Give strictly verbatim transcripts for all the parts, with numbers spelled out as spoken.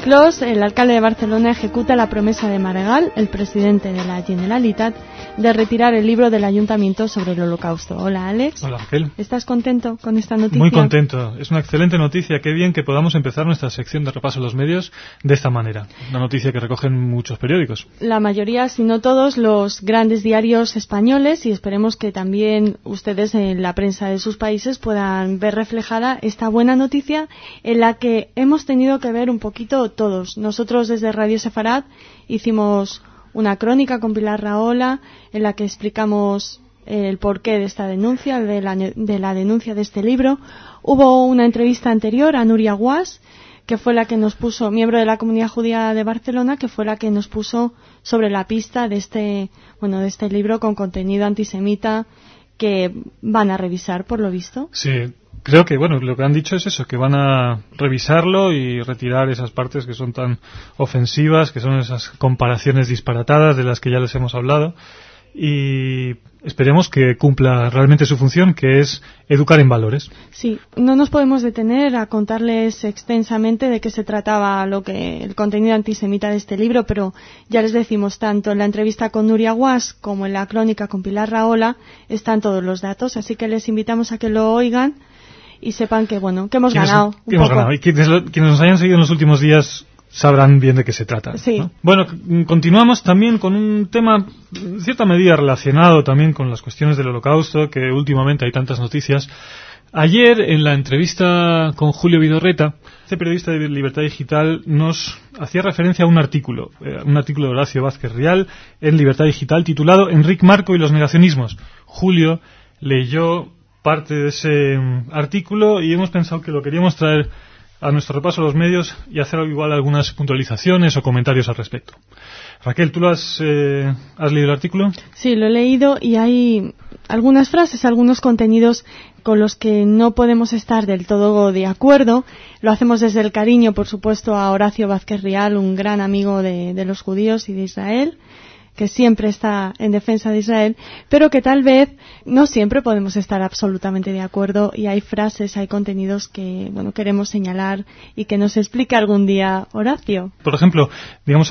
Clos, el alcalde de Barcelona, ejecuta la promesa de Maragall, el presidente de la Generalitat, de retirar el libro del ayuntamiento sobre el Holocausto. Hola, Alex. Hola, Raquel. ¿Estás contento con esta noticia? Muy contento. Es una excelente noticia. Qué bien que podamos empezar nuestra sección de repaso a los medios de esta manera. Una noticia que recogen muchos periódicos. La mayoría, si no todos, los grandes diarios españoles, y esperemos que también ustedes en la prensa de sus países puedan ver reflejada esta buena noticia en la que hemos tenido que ver un poquito todos. Nosotros desde Radio Sefarad hicimos una crónica con Pilar Rahola en la que explicamos el porqué de esta denuncia, de la, de la denuncia de este libro. Hubo una entrevista anterior a Nuria Guas, que fue la que nos puso, miembro de la comunidad judía de Barcelona, que fue la que nos puso sobre la pista de este, bueno, de este libro con contenido antisemita que van a revisar, por lo visto. Sí. Creo que, bueno, lo que han dicho es eso, que van a revisarlo y retirar esas partes que son tan ofensivas, que son esas comparaciones disparatadas de las que ya les hemos hablado, y esperemos que cumpla realmente su función, que es educar en valores. Sí, no nos podemos detener a contarles extensamente de qué se trataba lo que el contenido antisemita de este libro, pero ya les decimos, tanto en la entrevista con Nuria Guas como en la crónica con Pilar Rahola están todos los datos, así que les invitamos a que lo oigan y sepan que, bueno, que hemos ganado. Un que hemos poco. ganado. Y quienes, quienes nos hayan seguido en los últimos días sabrán bien de qué se trata. Sí. ¿No? Bueno, continuamos también con un tema, en cierta medida, relacionado también con las cuestiones del Holocausto, que últimamente hay tantas noticias. Ayer, en la entrevista con Julio Vidorreta, este periodista de Libertad Digital nos hacía referencia a un artículo, eh, un artículo de Horacio Vázquez Rial en Libertad Digital titulado Enric Marco y los negacionismos. Julio leyó parte de ese um, artículo y hemos pensado que lo queríamos traer a nuestro repaso a los medios y hacer igual algunas puntualizaciones o comentarios al respecto. Raquel, ¿tú lo has, eh, has leído el artículo? Sí, lo he leído y hay algunas frases, algunos contenidos con los que no podemos estar del todo de acuerdo. Lo hacemos desde el cariño, por supuesto, a Horacio Vázquez Rial, un gran amigo de, de los judíos y de Israel, que siempre está en defensa de Israel, pero que tal vez no siempre podemos estar absolutamente de acuerdo y hay frases, hay contenidos que, bueno, queremos señalar y que nos explique algún día Horacio. Por ejemplo, digamos,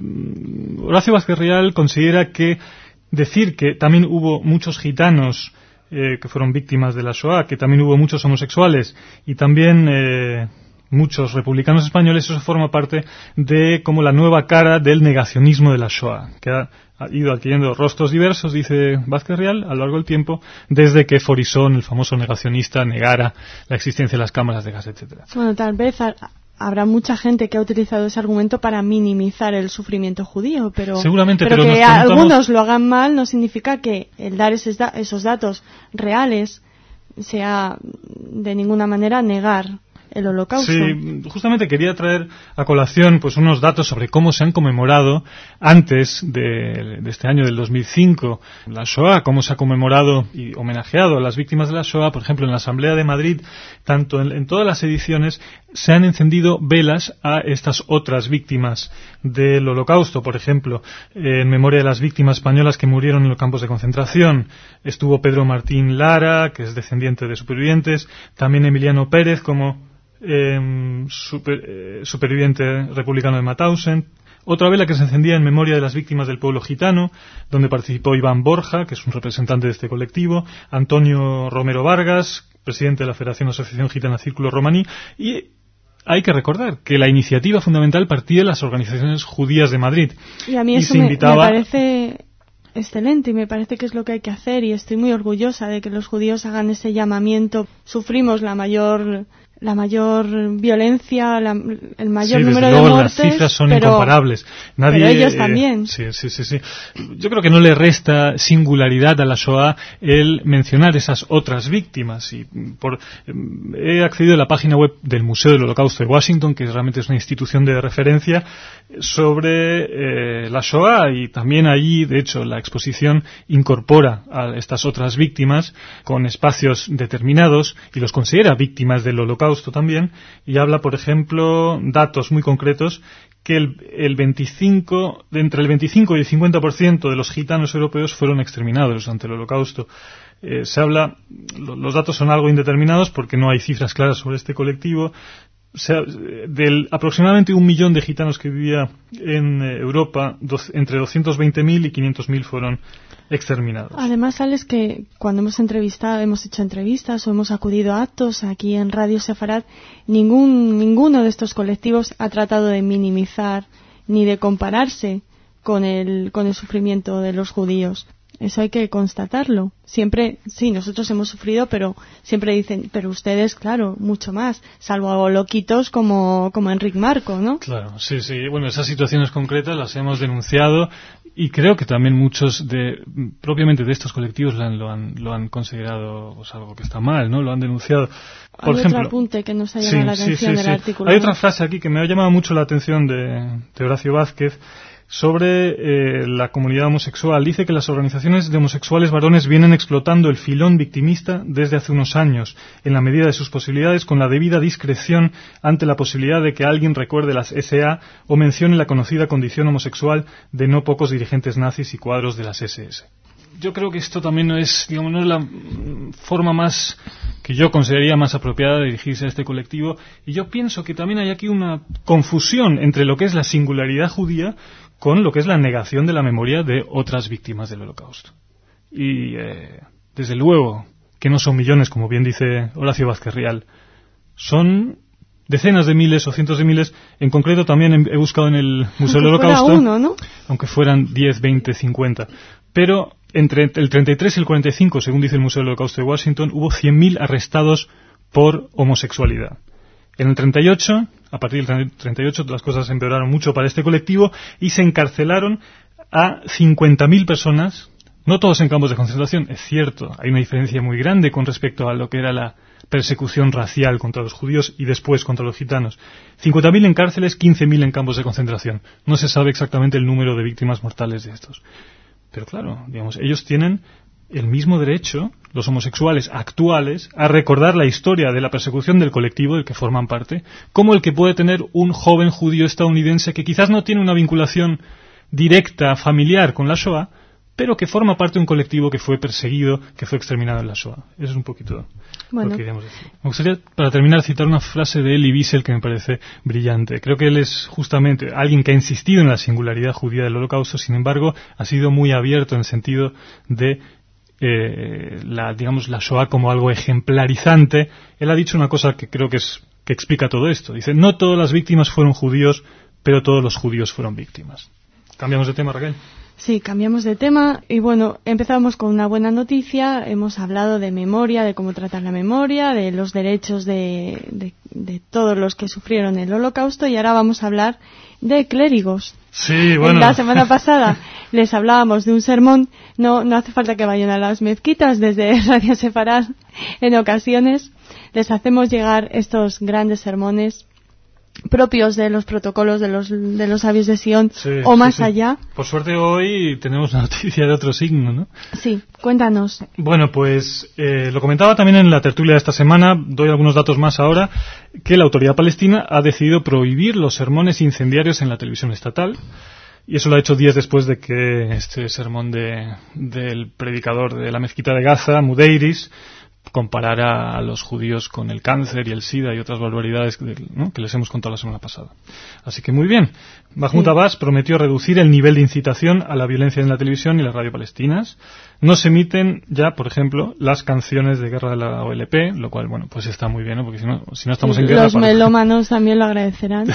el Horacio Vázquez Rial considera que decir que también hubo muchos gitanos eh, que fueron víctimas de la Shoah, que también hubo muchos homosexuales y también eh, muchos republicanos españoles, eso forma parte de como la nueva cara del negacionismo de la Shoah, que ha, ha ido adquiriendo rostros diversos, dice Vázquez Rial, a lo largo del tiempo, desde que Faurisson, el famoso negacionista, negara la existencia de las cámaras de gas, etcétera. Bueno, tal vez ha, habrá mucha gente que ha utilizado ese argumento para minimizar el sufrimiento judío, pero, Seguramente, pero, pero que nos preguntamos... algunos lo hagan mal no significa que el dar esos, da- esos datos reales sea de ninguna manera negar el Holocausto. Sí, justamente quería traer a colación pues unos datos sobre cómo se han conmemorado antes de, de este año del dos mil cinco la Shoah, cómo se ha conmemorado y homenajeado a las víctimas de la Shoah. Por ejemplo, en la Asamblea de Madrid, tanto en, en todas las ediciones se han encendido velas a estas otras víctimas del Holocausto. Por ejemplo, eh, en memoria de las víctimas españolas que murieron en los campos de concentración, estuvo Pedro Martín Lara, que es descendiente de supervivientes, también Emiliano Pérez como Eh, super, eh, superviviente republicano de Mauthausen. Otra vela que se encendía en memoria de las víctimas del pueblo gitano, donde participó Iván Borja, que es un representante de este colectivo, Antonio Romero Vargas, presidente de la Federación Asociación Gitana Círculo Romaní, y hay que recordar que la iniciativa fundamental partía de las organizaciones judías de Madrid. Y a mí y eso se me, invitaba... me parece excelente y me parece que es lo que hay que hacer y estoy muy orgullosa de que los judíos hagan ese llamamiento. Sufrimos la mayor la mayor violencia, la, el mayor sí, número desde luego, de muertes, las cifras son pero, incomparables. Nadie, pero ellos eh, también. Sí, sí, sí, sí. Yo creo que no le resta singularidad a la Shoah el mencionar esas otras víctimas. Y por eh, he accedido a la página web del Museo del Holocausto de Washington, que realmente es una institución de referencia sobre eh, la Shoah, y también allí, de hecho, la exposición incorpora a estas otras víctimas con espacios determinados y los considera víctimas del Holocausto también, y habla, por ejemplo, datos muy concretos, que el, el veinticinco, de entre el veinticinco y el cincuenta por ciento de los gitanos europeos fueron exterminados durante el Holocausto. Eh, se habla, lo, los datos son algo indeterminados porque no hay cifras claras sobre este colectivo. o sea, del aproximadamente un millón de gitanos que vivía en eh, Europa, dos, entre doscientos veinte mil y quinientos mil fueron exterminados. Además, Alex, que cuando hemos entrevistado, hemos hecho entrevistas o hemos acudido a actos aquí en Radio Sefarad, ningún, ninguno de estos colectivos ha tratado de minimizar ni de compararse con el, con el sufrimiento de los judíos. Eso hay que constatarlo. Siempre, sí, nosotros hemos sufrido, pero siempre dicen, pero ustedes, claro, mucho más, salvo loquitos como, como Enric Marco, ¿no? Claro, sí, sí. Bueno, esas situaciones concretas las hemos denunciado y creo que también muchos de, propiamente de estos colectivos lo han, lo han, lo han considerado pues, algo que está mal, ¿no? Lo han denunciado. Por Hay ejemplo, otro apunte que nos ha llamado sí, la atención sí, sí, del sí. artículo. Hay otra frase aquí que me ha llamado mucho la atención de, de Horacio Vázquez, sobre eh, la comunidad homosexual. Dice que las organizaciones de homosexuales varones vienen explotando el filón victimista desde hace unos años, en la medida de sus posibilidades, con la debida discreción ante la posibilidad de que alguien recuerde las ese a o mencione la conocida condición homosexual de no pocos dirigentes nazis y cuadros de las ese ese. Yo creo que esto también no es, digamos, no es la forma más que yo consideraría más apropiada de dirigirse a este colectivo, y yo pienso que también hay aquí una confusión entre lo que es la singularidad judía con lo que es la negación de la memoria de otras víctimas del Holocausto. Y, eh, desde luego, que no son millones, como bien dice Horacio Vázquez Rial, son decenas de miles o cientos de miles. En concreto también he buscado en el Museo del Holocausto, uno, ¿no? aunque fueran diez, veinte, cincuenta. Pero entre el treinta y tres y el cuarenta y cinco, según dice el Museo del Holocausto de Washington, hubo cien mil arrestados por homosexualidad. En el treinta y ocho, a partir del treinta y ocho, las cosas empeoraron mucho para este colectivo y se encarcelaron a cincuenta mil personas, no todos en campos de concentración, es cierto, hay una diferencia muy grande con respecto a lo que era la persecución racial contra los judíos y después contra los gitanos. cincuenta mil en cárceles, quince mil en campos de concentración. No se sabe exactamente el número de víctimas mortales de estos. Pero claro, digamos, ellos tienen el mismo derecho, los homosexuales actuales, a recordar la historia de la persecución del colectivo del que forman parte, como el que puede tener un joven judío estadounidense que quizás no tiene una vinculación directa, familiar con la Shoah, pero que forma parte de un colectivo que fue perseguido, que fue exterminado en la Shoah. Eso es un poquito bueno. lo que queríamos decir. Me gustaría, para terminar, citar una frase de Elie Wiesel que me parece brillante. Creo que él es justamente alguien que ha insistido en la singularidad judía del Holocausto, sin embargo, ha sido muy abierto en el sentido de eh, la, digamos, la Shoah como algo ejemplarizante. Él ha dicho una cosa que creo que es que explica todo esto. Dice, no todas las víctimas fueron judíos, pero todos los judíos fueron víctimas. ¿Cambiamos de tema, Raquel? Sí, cambiamos de tema y bueno, empezamos con una buena noticia. Hemos hablado de memoria, de cómo tratar la memoria, de los derechos de, de, de todos los que sufrieron el Holocausto, y ahora vamos a hablar de clérigos. Sí, bueno. La semana pasada les hablábamos de un sermón. No, no hace falta que vayan a las mezquitas, desde Radio Sefarad en ocasiones les hacemos llegar estos grandes sermones propios de los protocolos de los de los sabios de Sion, sí, o más sí, sí. allá. Por suerte hoy tenemos una noticia de otro signo, ¿no? Sí, cuéntanos. Bueno, pues eh, lo comentaba también en la tertulia de esta semana, doy algunos datos más ahora, que la autoridad palestina ha decidido prohibir los sermones incendiarios en la televisión estatal, y eso lo ha hecho días después de que este sermón de, del predicador de la mezquita de Gaza, Mudeiris, comparara a los judíos con el cáncer y el SIDA y otras barbaridades que, ¿no? que les hemos contado la semana pasada. Así que muy bien. Mahmoud sí. Abbas prometió reducir el nivel de incitación a la violencia en la televisión y la radio palestinas. No se emiten ya, por ejemplo, las canciones de guerra de la O L P, lo cual, bueno, pues está muy bien, ¿no? Porque si no, si no estamos en guerra... Los para... melómanos también lo agradecerán.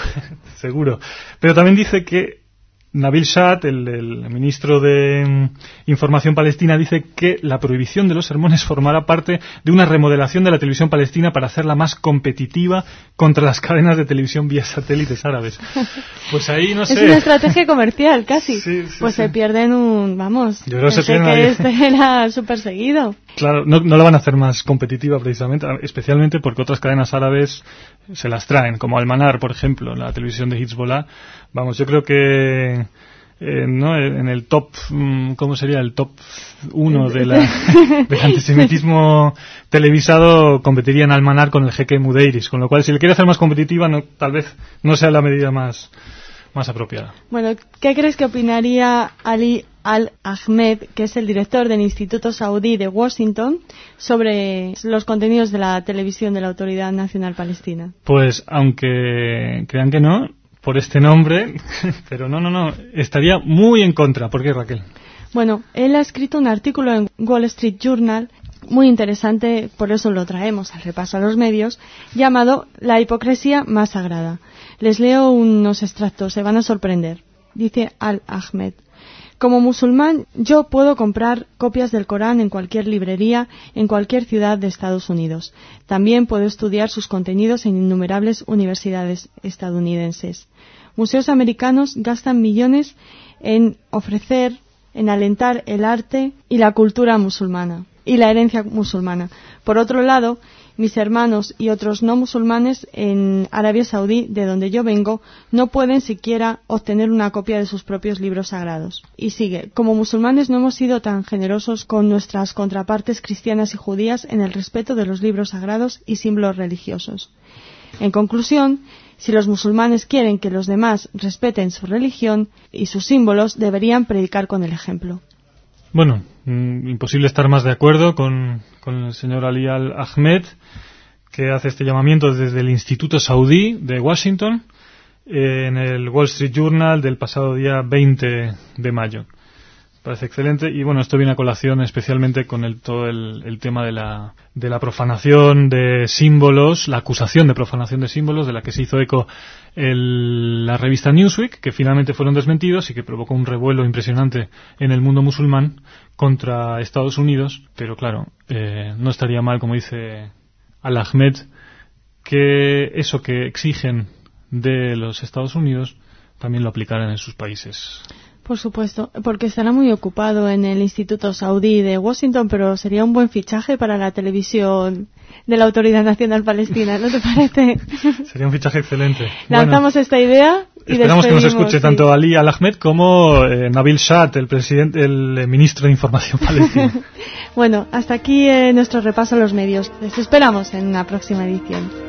Seguro. Pero también dice que Nabil Shad, el, el ministro de um, Información palestina, dice que la prohibición de los sermones formará parte de una remodelación de la televisión palestina para hacerla más competitiva contra las cadenas de televisión vía satélites árabes. Pues ahí no sé. Es una estrategia comercial, casi. Sí, sí, pues sí. se pierden un... Vamos, yo creo que se pierden que ahí. este era súper seguido. Claro, no, no la van a hacer más competitiva precisamente, especialmente porque otras cadenas árabes se las traen, como Al-Manar, por ejemplo, la televisión de Hezbollah. Vamos, yo creo que eh, no en el top, ¿cómo sería? El top uno de la, del antisemitismo televisado competirían Al-Manar con el jeque Mudeiris, con lo cual si le quiere hacer más competitiva, no, tal vez no sea la medida más, más apropiada. Bueno, ¿qué crees que opinaría Ali Al-Ahmed, que es el director del Instituto Saudí de Washington, sobre los contenidos de la televisión de la Autoridad Nacional Palestina. Pues, aunque crean que no, por este nombre, pero no, no, no, estaría muy en contra. ¿Por qué, Raquel? Bueno, él ha escrito un artículo en Wall Street Journal muy interesante, por eso lo traemos al repaso a los medios, llamado La hipocresía más sagrada. Les leo unos extractos, se van a sorprender. Dice Al-Ahmed: como musulmán, yo puedo comprar copias del Corán en cualquier librería, en cualquier ciudad de Estados Unidos. También puedo estudiar sus contenidos en innumerables universidades estadounidenses. Museos americanos gastan millones en ofrecer, en alentar el arte y la cultura musulmana y la herencia musulmana. Por otro lado, mis hermanos y otros no musulmanes en Arabia Saudí, de donde yo vengo, no pueden siquiera obtener una copia de sus propios libros sagrados. Y sigue: como musulmanes no hemos sido tan generosos con nuestras contrapartes cristianas y judías en el respeto de los libros sagrados y símbolos religiosos. En conclusión, si los musulmanes quieren que los demás respeten su religión y sus símbolos, deberían predicar con el ejemplo. Bueno, mm, imposible estar más de acuerdo con, con el señor Ali Al-Ahmed, que hace este llamamiento desde el Instituto Saudí de Washington eh, en el Wall Street Journal del pasado día veinte de mayo. Parece excelente, y bueno, esto viene a colación especialmente con el, todo el, el tema de la, de la profanación de símbolos, la acusación de profanación de símbolos, de la que se hizo eco el, la revista Newsweek, que finalmente fueron desmentidos y que provocó un revuelo impresionante en el mundo musulmán contra Estados Unidos. Pero claro, eh, no estaría mal, como dice Al-Ahmed, que eso que exigen de los Estados Unidos también lo aplicaran en sus países. Por supuesto, porque estará muy ocupado en el Instituto Saudí de Washington, pero sería un buen fichaje para la televisión de la Autoridad Nacional Palestina, ¿no te parece? Sería un fichaje excelente. Lanzamos bueno, esta idea y esperamos que nos escuche sí. tanto Ali Al-Ahmed como eh, Nabil Shat, el presidente, el eh, ministro de Información palestino. Bueno, hasta aquí eh, nuestro repaso a los medios. Les esperamos en una próxima edición.